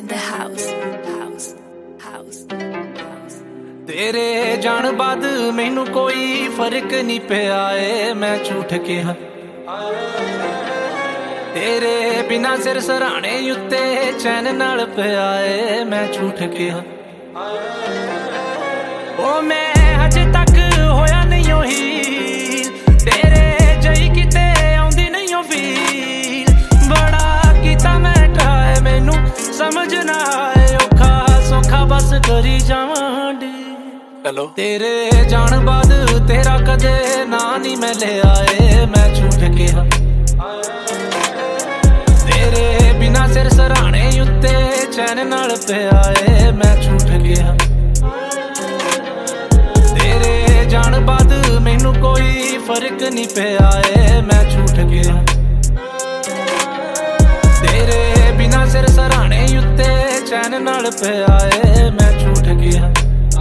the house, house, house, house. तेरे जान बाद मैनू कोई फर्क नहीं पिया ए मैं झूठ कहा तेरे बिना सिर सराणे उत्ते चैन नाल पिया ए मैं झूठ कहा ओ मैं अजे तक होया नहीं ही तेरे जई किते आउंदी नहीं हो फील बड़ा कीता मैं ट्राई मैनू समझ ना आए औखा सौखा बस करी जावां डी हेलो तेरे जान बाद तेरा कदे ना नहीं मैं ले आए मैं झूठ कहा तेरे बिना सिर सराणे उत्ते चैन नाल पिया ए मैं झूठ कहा तेरे जान बाद मैनू कोई फर्क नहीं पिया ए मैं झूठ कहा तेरे बिना सिर सराणे उत्ते चैन नाल पिया ए मैं झूठ कहा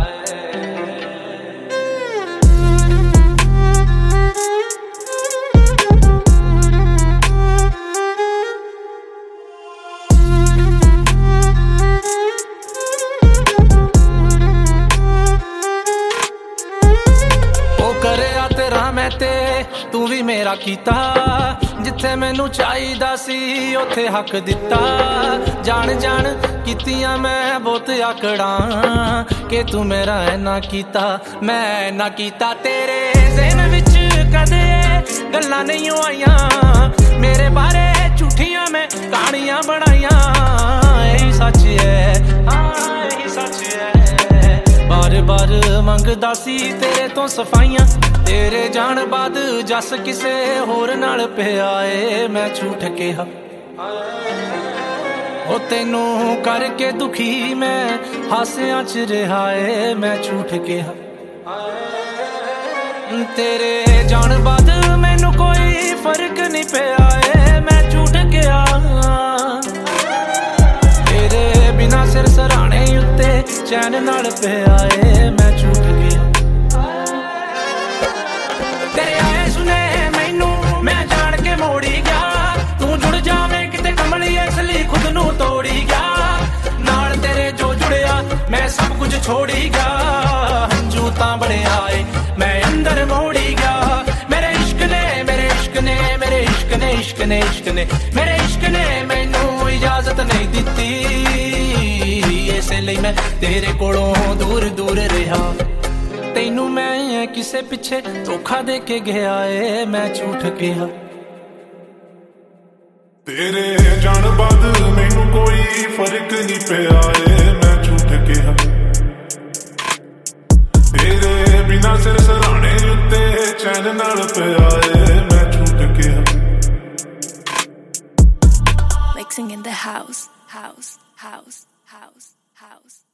तू भी मेरा कीता जिथे मैनू चाहिदा सी उथे हक दिता जान जान कीतियां मैं बहुत आकड़ा कि तू मेरा ना कीता मैं ना कीता तेरे ज़हन विच कदे गल्लां नहीं आईयां मेरे बारे झूठियां मैं कहानियां बनाईयां यही सच है यही सच है बार बार मंगदा सी तेरे तो सफाइयां तेरे जान बाद जस किसे होर नाल पिया ए मैं झूठ कहा ओ तेनू करके दुखी मैं हासियां च रहा ए मैं झूठ कहा तेरे जान बाद मैनू कोई फर्क नहीं पिया ए मैं झूठ कहा तेरे बिना सिर सराणे उत्ते चैन नाल पिया ए मैं झूठ कहा तेरे आए सुने मैनू मैं जान के मोड़ी गया तू जुड़ जावे किते कमली असली खुद नू तोड़ी गया नाल तेरे जो जुड़िया मैं सब कुछ छोड़ी गया हंजू तां बड़े आए मैं अंदर मोड़ी गया मेरे इश्क ने मेरे इश्क ने मेरे इश्क ने इश्क ने इश्क ने मेरे इश्क ने मैनू इजाजत नहीं दिती इसलिए मैं तेरे कोलों दूर दूर रहा तेनू मैं किसे पिछे धोखा दे के गया ए मैं झूठ कहा तेरे जान बाद मैनू कोई फर्क नहीं पिया ए मैं झूठ कहा तेरे बिना सिर सराणे उत्ते चैन नाल पिया ए मैं झूठ कहा Mixing in the house, house, house, house, house.